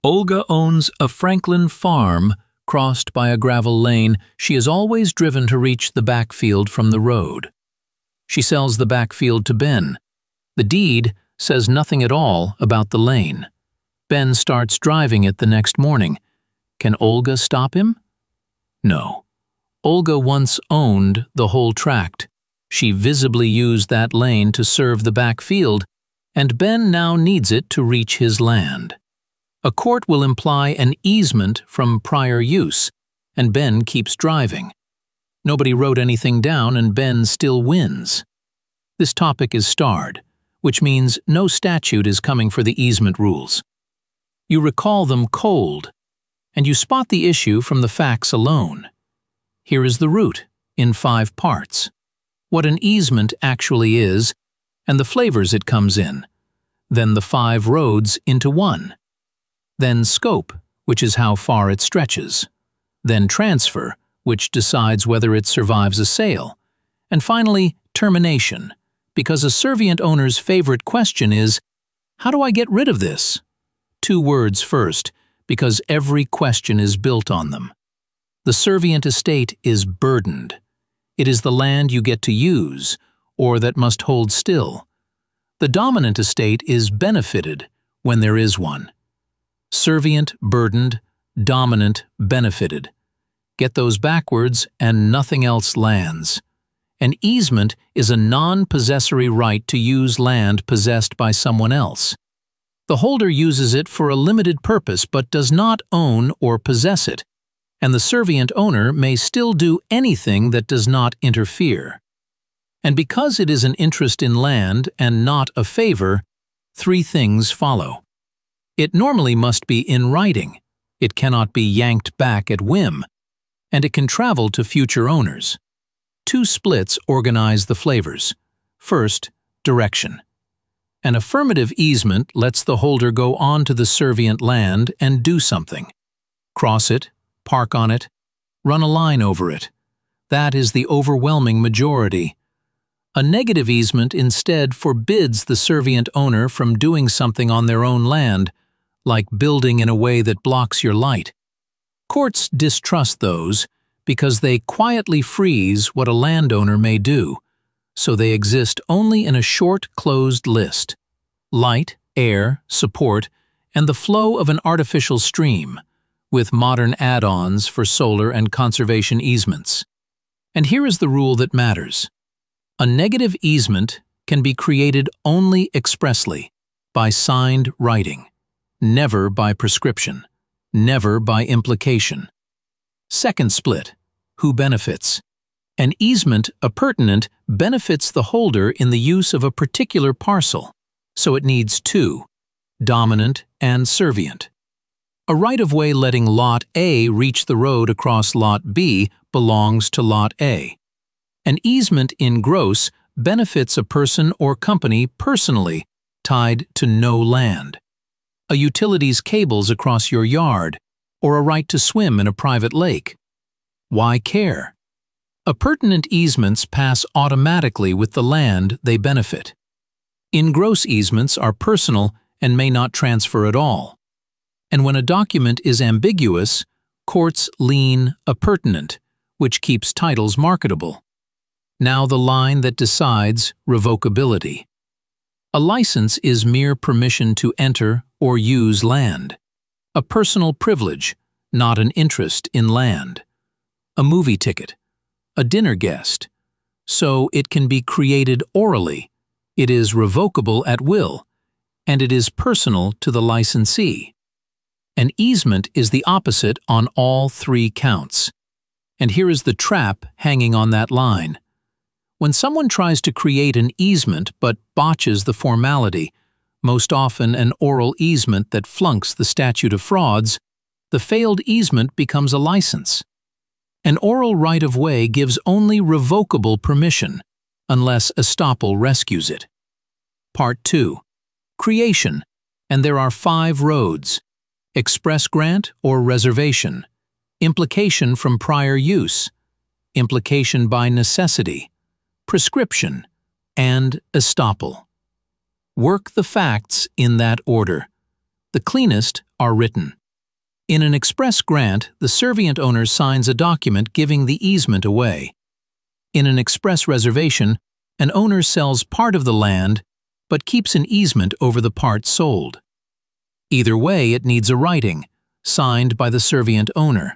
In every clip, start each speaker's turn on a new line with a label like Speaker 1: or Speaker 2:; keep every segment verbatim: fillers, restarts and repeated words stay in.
Speaker 1: Olga owns a Franklin farm crossed by a gravel lane she is always driven to reach the backfield from the road. She sells the backfield to Ben. The deed says nothing at all about the lane. Ben starts driving it the next morning. Can Olga stop him? No. Olga once owned the whole tract. She visibly used that lane to serve the backfield, and Ben now needs it to reach his land. A court will imply an easement from prior use, and Ben keeps driving. Nobody wrote anything down and Ben still wins. This topic is starred, which means no statute is coming for the easement rules. You recall them cold, and you spot the issue from the facts alone. Here is the root, in five parts. What an easement actually is, and the flavors it comes in. Then the five roads into one. Then scope, which is how far it stretches. Then transfer, which decides whether it survives a sale. And finally, termination, because a servient owner's favorite question is, how do I get rid of this? Two words first, because every question is built on them. The servient estate is burdened. It is the land you get to use, or that must hold still. The dominant estate is benefited, when there is one. Servient, burdened, dominant, benefited. Get those backwards and nothing else lands. An easement is a non-possessory right to use land possessed by someone else. The holder uses it for a limited purpose but does not own or possess it, and the servient owner may still do anything that does not interfere. And because it is an interest in land and not a favor, three things follow. It normally must be in writing, it cannot be yanked back at whim, and it can travel to future owners. Two splits organize the flavors. First, direction. An affirmative easement lets the holder go on to the servient land and do something. Cross it, park on it, run a line over it. That is the overwhelming majority. A negative easement instead forbids the servient owner from doing something on their own land, like building in a way that blocks your light. Courts distrust those because they quietly freeze what a landowner may do, so they exist only in a short, closed list. Light, air, support, and the flow of an artificial stream, with modern add-ons for solar and conservation easements. And here is the rule that matters. A negative easement can be created only expressly, by signed writing. Never by prescription, never by implication. Second split, who benefits? An easement appurtenant benefits the holder in the use of a particular parcel, so it needs two, dominant and servient. A right-of-way letting Lot A reach the road across Lot B belongs to Lot A. An easement in gross benefits a person or company personally, tied to no land. A utility's cables across your yard, or a right to swim in a private lake. Why care? Appurtenant easements pass automatically with the land they benefit. In-gross easements are personal and may not transfer at all. And when a document is ambiguous, courts lean appurtenant, which keeps titles marketable. Now the line that decides revocability. A license is mere permission to enter or use land. A personal privilege, not an interest in land. A movie ticket. A dinner guest. So it can be created orally. It is revocable at will, and it is personal to the licensee. An easement is the opposite on all three counts. And here is the trap hanging on that line. When someone tries to create an easement but botches the formality, most often an oral easement that flunks the statute of frauds, the failed easement becomes a license. An oral right-of-way gives only revocable permission, unless estoppel rescues it. Part two. Creation, and there are five roads. Express grant or reservation. Implication from prior use. Implication by necessity. Prescription, and estoppel. Work the facts in that order. The cleanest are written. In an express grant, the servient owner signs a document giving the easement away. In an express reservation, an owner sells part of the land but keeps an easement over the part sold. Either way, it needs a writing, signed by the servient owner.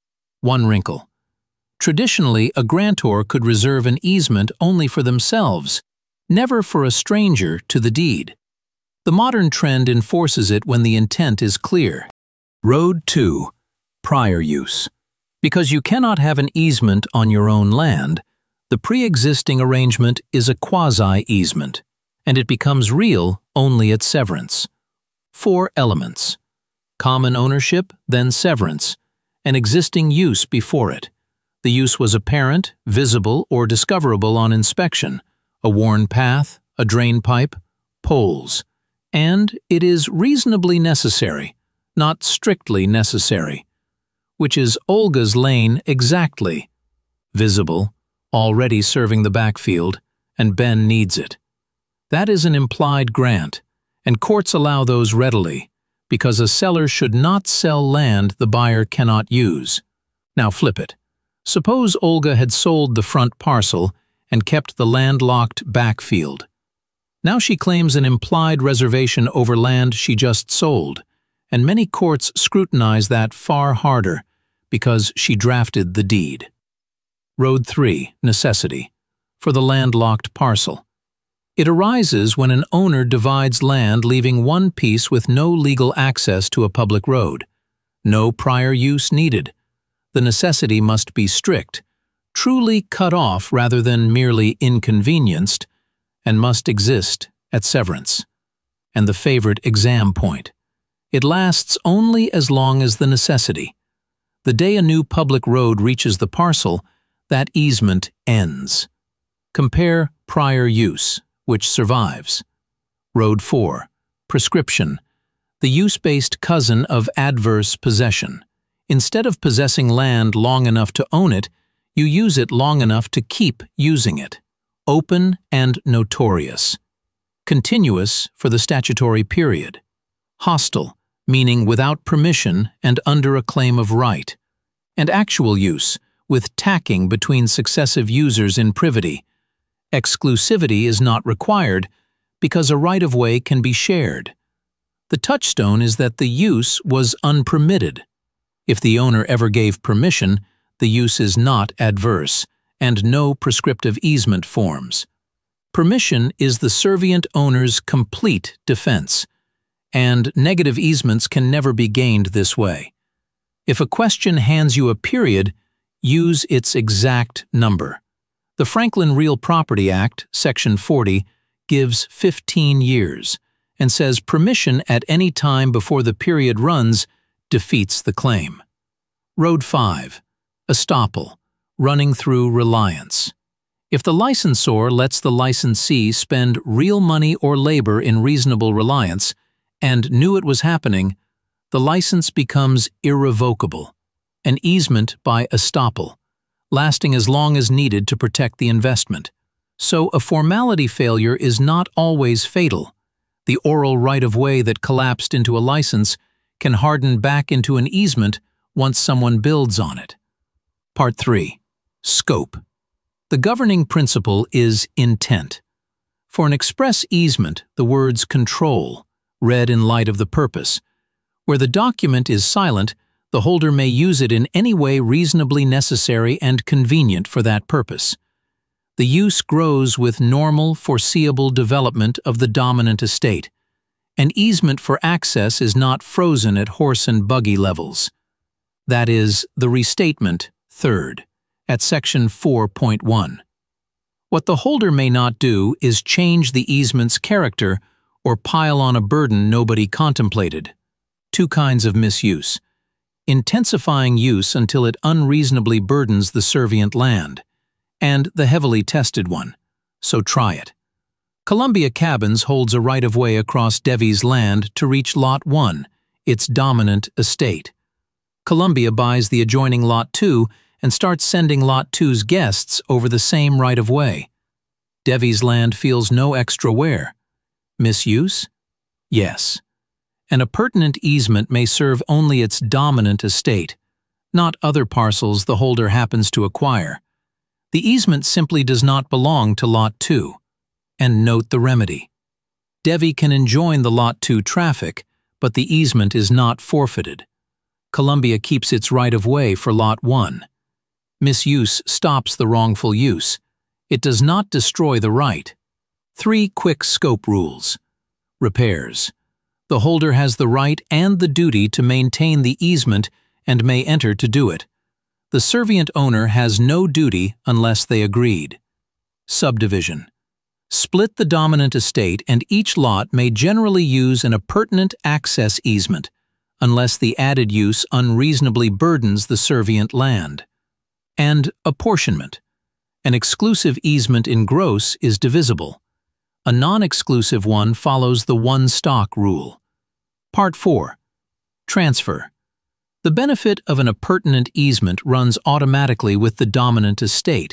Speaker 1: One wrinkle. Traditionally, a grantor could reserve an easement only for themselves, never for a stranger to the deed. The modern trend enforces it when the intent is clear. Road two. Prior use. Because you cannot have an easement on your own land, the pre-existing arrangement is a quasi-easement, and it becomes real only at severance. Four elements. Common ownership, then severance, an existing use before it. The use was apparent, visible, or discoverable on inspection, a worn path, a drain pipe, poles, and it is reasonably necessary, not strictly necessary, which is Olga's lane exactly. Visible, already serving the backfield, and Ben needs it. That is an implied grant, and courts allow those readily, because a seller should not sell land the buyer cannot use. Now flip it. Suppose Olga had sold the front parcel and kept the landlocked backfield. Now she claims an implied reservation over land she just sold, and many courts scrutinize that far harder because she drafted the deed. Road three. Necessity. For the landlocked parcel. It arises when an owner divides land leaving one piece with no legal access to a public road. No prior use needed. The necessity must be strict, truly cut off rather than merely inconvenienced, and must exist at severance. And the favorite exam point. It lasts only as long as the necessity. The day a new public road reaches the parcel, that easement ends. Compare prior use, which survives. Road four. Prescription. The use-based cousin of adverse possession. Instead of possessing land long enough to own it, you use it long enough to keep using it. Open and notorious. Continuous for the statutory period. Hostile, meaning without permission and under a claim of right. And actual use, with tacking between successive users in privity. Exclusivity is not required because a right-of-way can be shared. The touchstone is that the use was unpermitted. If the owner ever gave permission, the use is not adverse, and no prescriptive easement forms. Permission is the servient owner's complete defense, and negative easements can never be gained this way. If a question hands you a period, use its exact number. The Franklin Real Property Act, Section forty, gives fifteen years and says permission at any time before the period runs defeats the claim. Road five. Estoppel, running through reliance. If the licensor lets the licensee spend real money or labor in reasonable reliance and knew it was happening, the license becomes irrevocable, an easement by estoppel, lasting as long as needed to protect the investment. So a formality failure is not always fatal. The oral right-of-way that collapsed into a license can harden back into an easement once someone builds on it. Part three. Scope. The governing principle is intent. For an express easement, the words control, read in light of the purpose. Where the document is silent, the holder may use it in any way reasonably necessary and convenient for that purpose. The use grows with normal, foreseeable development of the dominant estate. An easement for access is not frozen at horse and buggy levels. That is, the restatement, third, at section four point one. What the holder may not do is change the easement's character or pile on a burden nobody contemplated. Two kinds of misuse. Intensifying use until it unreasonably burdens the servient land, and the heavily tested one, so try it. Columbia Cabins holds a right-of-way across Devi's land to reach Lot one, its dominant estate. Columbia buys the adjoining Lot two and starts sending Lot two's guests over the same right-of-way. Devi's land feels no extra wear. Misuse? Yes. An appurtenant easement may serve only its dominant estate, not other parcels the holder happens to acquire. The easement simply does not belong to Lot two. And note the remedy. Devi can enjoin the Lot two traffic, but the easement is not forfeited. Columbia keeps its right-of-way for Lot one. Misuse stops the wrongful use. It does not destroy the right. Three quick scope rules. Repairs. The holder has the right and the duty to maintain the easement and may enter to do it. The servient owner has no duty unless they agreed. Subdivision. Split the dominant estate and each lot may generally use an appurtenant access easement, unless the added use unreasonably burdens the servient land. And apportionment. An exclusive easement in gross is divisible. A non-exclusive one follows the one-stock rule. Part four. Transfer. The benefit of an appurtenant easement runs automatically with the dominant estate.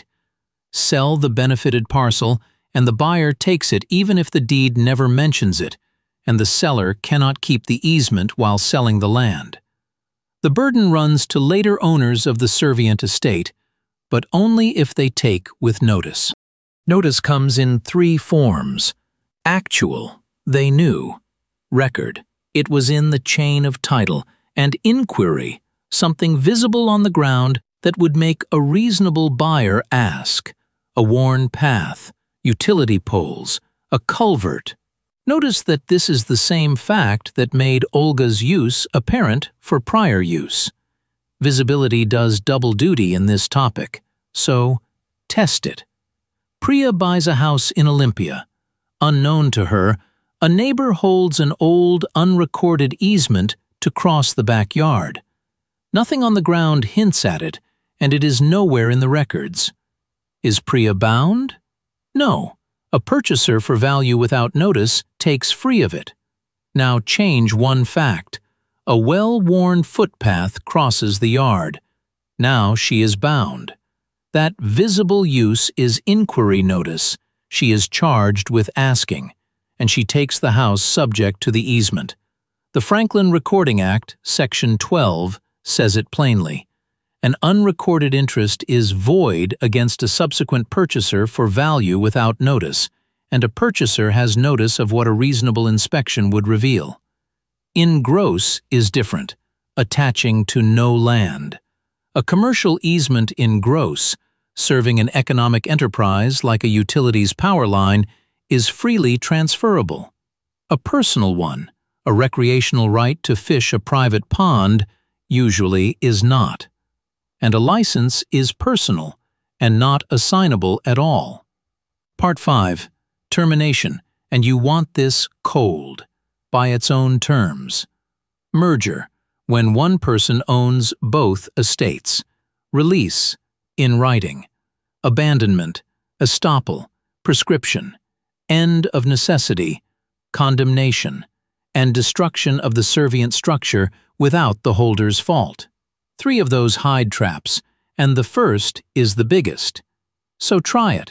Speaker 1: Sell the benefited parcel, and the buyer takes it even if the deed never mentions it, and the seller cannot keep the easement while selling the land. The burden runs to later owners of the servient estate, but only if they take with notice. Notice comes in three forms. Actual, they knew. Record, it was in the chain of title. And inquiry, something visible on the ground that would make a reasonable buyer ask. A worn path, utility poles, a culvert. Notice that this is the same fact that made Olga's use apparent for prior use. Visibility does double duty in this topic, so test it. Priya buys a house in Olympia. Unknown to her, a neighbor holds an old, unrecorded easement to cross the backyard. Nothing on the ground hints at it, and it is nowhere in the records. Is Priya bound? No. A purchaser for value without notice takes free of it. Now change one fact. A well-worn footpath crosses the yard. Now she is bound. That visible use is inquiry notice. She is charged with asking, and she takes the house subject to the easement. The Franklin Recording Act, Section twelve, says it plainly. An unrecorded interest is void against a subsequent purchaser for value without notice, and a purchaser has notice of what a reasonable inspection would reveal. In gross is different, attaching to no land. A commercial easement in gross, serving an economic enterprise like a utilities power line, is freely transferable. A personal one, a recreational right to fish a private pond, usually is not. And a license is personal and not assignable at all. Part five. Termination, and you want this cold, by its own terms. Merger, when one person owns both estates. Release, in writing. Abandonment, estoppel, prescription. End of necessity, condemnation, and destruction of the servient structure without the holder's fault. Three of those hide traps, and the first is the biggest. So try it.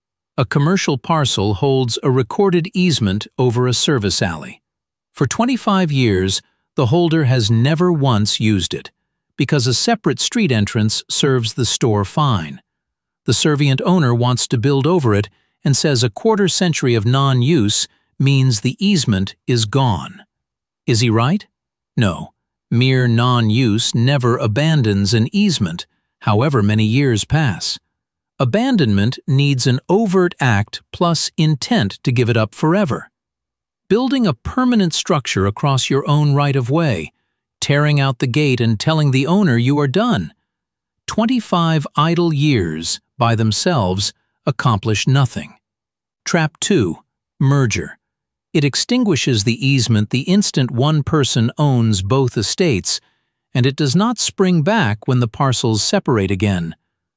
Speaker 1: A commercial parcel holds a recorded easement over a service alley. For twenty-five years, the holder has never once used it, because a separate street entrance serves the store fine. The servient owner wants to build over it and says a quarter century of non-use means the easement is gone. Is he right? No. Mere non-use never abandons an easement, however many years pass. Abandonment needs an overt act plus intent to give it up forever. Building a permanent structure across your own right-of-way, tearing out the gate and telling the owner you are done. Twenty-five idle years, by themselves, accomplish nothing. Trap two. Merger. It extinguishes the easement the instant one person owns both estates, and it does not spring back when the parcels separate again.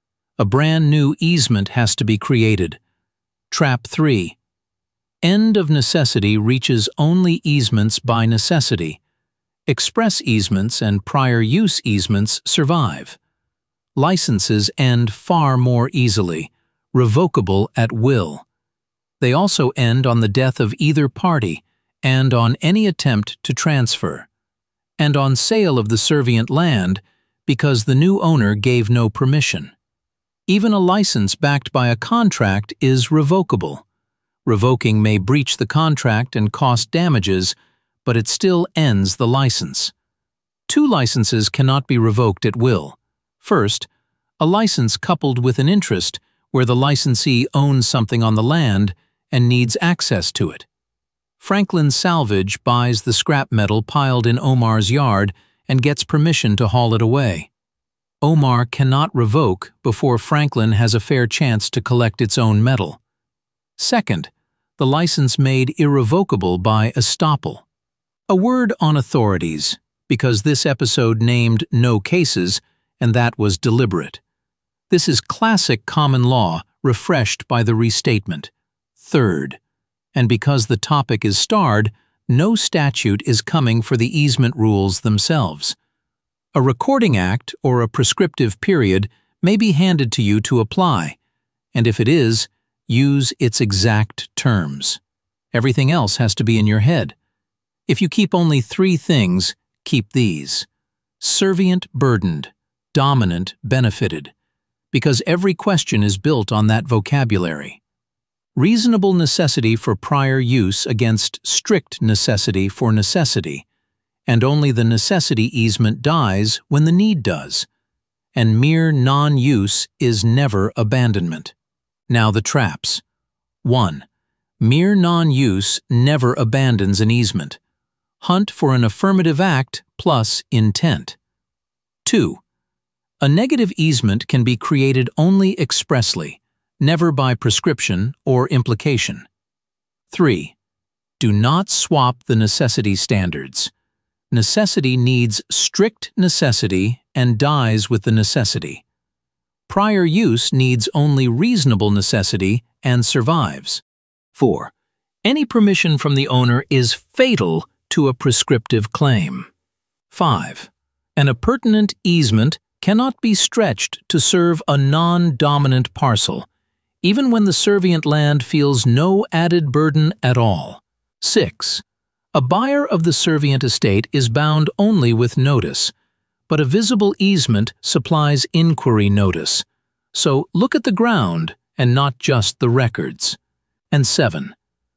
Speaker 1: A brand new easement has to be created. Trap three. End of necessity reaches only easements by necessity. Express easements and prior use easements survive. Licenses end far more easily, revocable at will. They also end on the death of either party, and on any attempt to transfer, and on sale of the servient land because the new owner gave no permission. Even a license backed by a contract is revocable. Revoking may breach the contract and cost damages, but it still ends the license. Two licenses cannot be revoked at will. First, a license coupled with an interest where the licensee owns something on the land and needs access to it. Franklin Salvage buys the scrap metal piled in Omar's yard and gets permission to haul it away. Omar cannot revoke before Franklin has a fair chance to collect its own metal. Second, the license made irrevocable by estoppel. A word on authorities, because this episode named no cases, and that was deliberate. This is classic common law, refreshed by the restatement. Third, and because the topic is starred, no statute is coming for the easement rules themselves. A recording act or a prescriptive period may be handed to you to apply, and if it is, use its exact terms. Everything else has to be in your head. If you keep only three things, keep these. Servient burdened, dominant benefited, because every question is built on that vocabulary. Reasonable necessity for prior use against strict necessity for necessity, and only the necessity easement dies when the need does, and mere non-use is never abandonment. Now the traps. one. Mere non-use never abandons an easement. Hunt for an affirmative act plus intent. two. A negative easement can be created only expressly, never by prescription or implication. three. Do not swap the necessity standards. Necessity needs strict necessity and dies with the necessity. Prior use needs only reasonable necessity and survives. four. Any permission from the owner is fatal to a prescriptive claim. five. An appurtenant easement cannot be stretched to serve a non-dominant parcel, even when the servient land feels no added burden at all. six. A buyer of the servient estate is bound only with notice, but a visible easement supplies inquiry notice, so look at the ground and not just the records. And seven.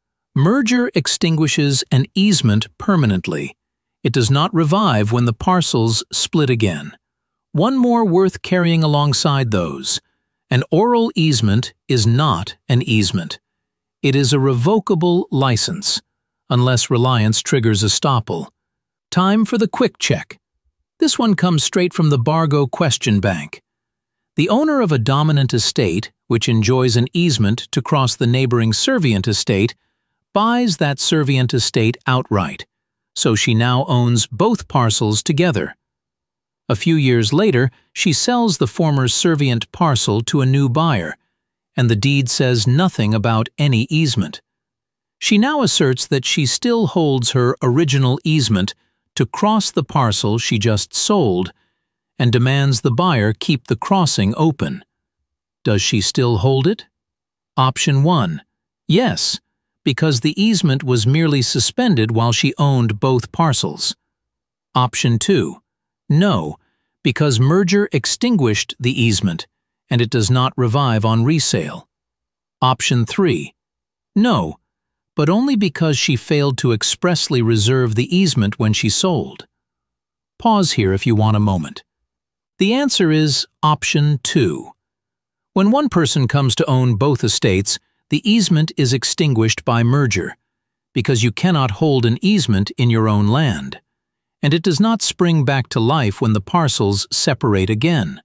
Speaker 1: Merger extinguishes an easement permanently. It does not revive when the parcels split again. One more worth carrying alongside those. An oral easement is not an easement. It is a revocable license, unless reliance triggers estoppel. Time for the quick check. This one comes straight from the Bargo Question Bank. The owner of a dominant estate, which enjoys an easement to cross the neighboring servient estate, buys that servient estate outright, so she now owns both parcels together. A few years later, she sells the former servient parcel to a new buyer, and the deed says nothing about any easement. She now asserts that she still holds her original easement to cross the parcel she just sold, and demands the buyer keep the crossing open. Does she still hold it? Option one. Yes, because the easement was merely suspended while she owned both parcels. Option two. No, because merger extinguished the easement, and it does not revive on resale. Option three. No, but only because she failed to expressly reserve the easement when she sold. Pause here if you want a moment. The answer is option two. When one person comes to own both estates, the easement is extinguished by merger, because you cannot hold an easement in your own land, and it does not spring back to life when the parcels separate again.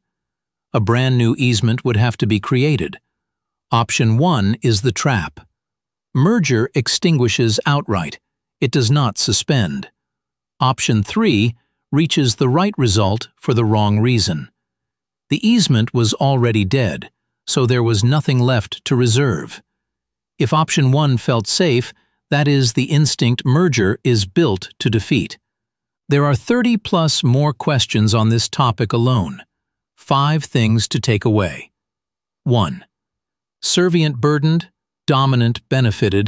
Speaker 1: A brand new easement would have to be created. Option one is the trap. Merger extinguishes outright. It does not suspend. Option three reaches the right result for the wrong reason. The easement was already dead, so there was nothing left to reserve. If option one felt safe, that is, the instinct merger is built to defeat. There are thirty plus more questions on this topic alone. Five things to take away. one. Servient burdened, dominant benefited,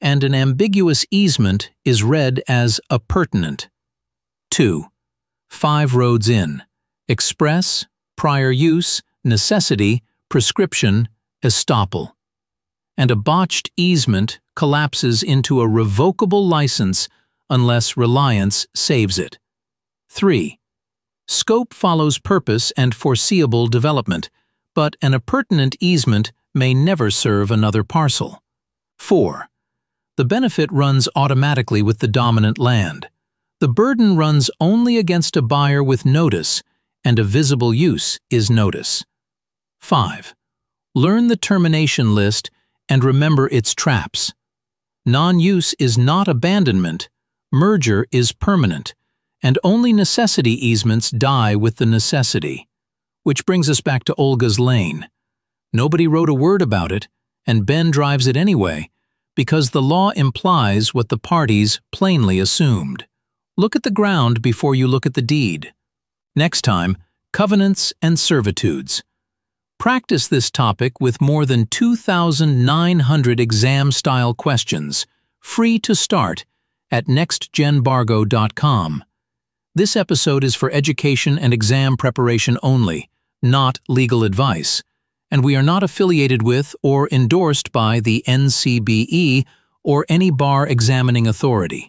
Speaker 1: and an ambiguous easement is read as appurtenant. two. Five roads in: express, prior use, necessity, prescription, estoppel. And a botched easement collapses into a revocable license unless reliance saves it. three. Scope follows purpose and foreseeable development, but an appurtenant easement may never serve another parcel. four. The benefit runs automatically with the dominant land. The burden runs only against a buyer with notice, and a visible use is notice. five. Learn the termination list and remember its traps. Non-use is not abandonment, merger is permanent, and only necessity easements die with the necessity. Which brings us back to Olga's Lane. Nobody wrote a word about it, and Ben drives it anyway, because the law implies what the parties plainly assumed. Look at the ground before you look at the deed. Next time, covenants and servitudes. Practice this topic with more than two thousand nine hundred exam-style questions, free to start, at next gen bargo dot com. This episode is for education and exam preparation only, not legal advice, and we are not affiliated with or endorsed by the N C B E or any bar examining authority.